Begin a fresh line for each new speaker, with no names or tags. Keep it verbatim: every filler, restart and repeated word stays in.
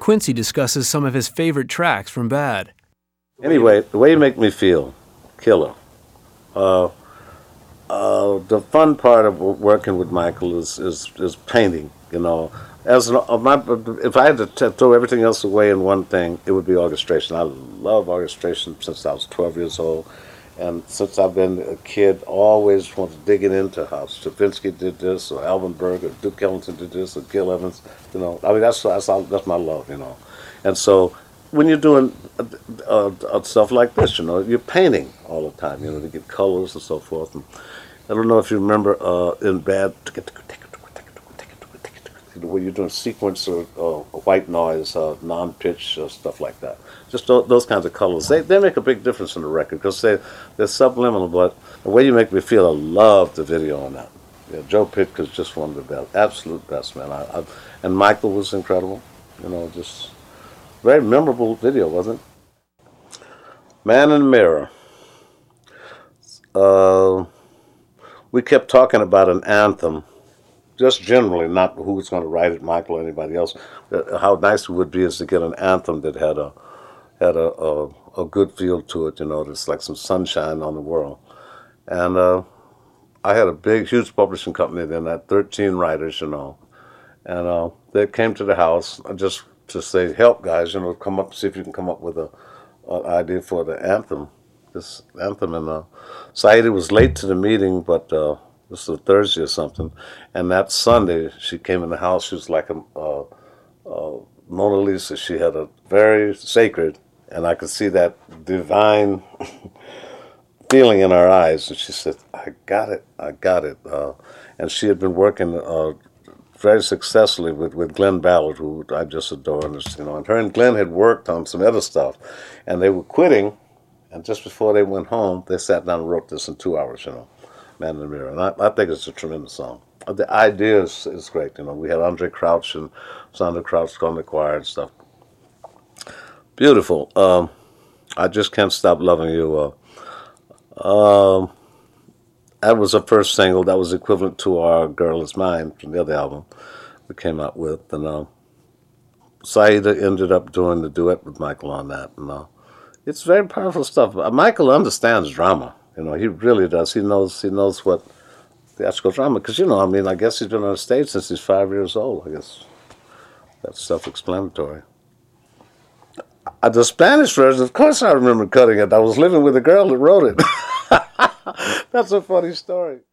Quincy discusses some of his favorite tracks from Bad.
Anyway, The Way You Make Me Feel, killer. Uh, uh, the fun part of working with Michael is, is, is painting, you know. As an, uh, my, if I had to t throw everything else away in one thing, it would be orchestration. I love orchestration since I was twelve years old. And since I've been a kid, always wanted digging into how Stravinsky did this, or Alvin Berg, or Duke Ellington did this, or Gil Evans. You know, I mean, that's that's all, that's my love, you know. And so when you're doing uh, uh, uh, stuff like this, you know, you're painting all the time, you know, to get colors and so forth. And I don't know if you remember uh, in Bad, where you're doing sequence or uh, white noise, uh, non-pitch, uh, stuff like that. Just th those kinds of colors. They, they make a big difference in the record because they, they're subliminal, but The Way You Make Me Feel, I love the video on that. Yeah, Joe Pitka's just one of the best, absolute best, man. I, I, and Michael was incredible. You know, just very memorable video, wasn't it? Man in the Mirror. Uh, we kept talking about an anthem, just generally, not who's going to write it, Michael or anybody else. Uh, how nice it would be is to get an anthem that had a had a, a, a good feel to it, you know, that's like some sunshine on the world. And uh, I had a big, huge publishing company then, that thirteen writers, you know, and uh, they came to the house just to say, help guys, you know, come up, see if you can come up with a, an idea for the anthem, this anthem. And uh, Saida was late to the meeting, but uh, this was a Thursday or something, and that Sunday she came in the house. She was like a, a, a Mona Lisa. She had a very sacred, and I could see that divine feeling in her eyes. And she said, I got it, I got it. Uh, and she had been working uh, very successfully with, with Glenn Ballard, who I just adore. And, you know, and her and Glenn had worked on some other stuff, and they were quitting, and just before they went home, they sat down and wrote this in two hours, you know, Man in the Mirror. And I, I think it's a tremendous song. The idea is, is great, you know. We had Andre Crouch and Sandra Crouch on the choir and stuff. Beautiful. Um, I Just Can't Stop Loving You. Uh, um, that was the first single. That was equivalent to Our Girl Is Mine from the other album we came out with. And uh, Saida ended up doing the duet with Michael on that. And uh, it's very powerful stuff. Uh, Michael understands drama. You know, he really does. He knows. He knows what theatrical drama. Because you know, I mean, I guess he's been on the stage since he's five years old. I guess that's self-explanatory. Uh, the Spanish version, of course, I remember cutting it. I was living with a girl that wrote it. That's a funny story.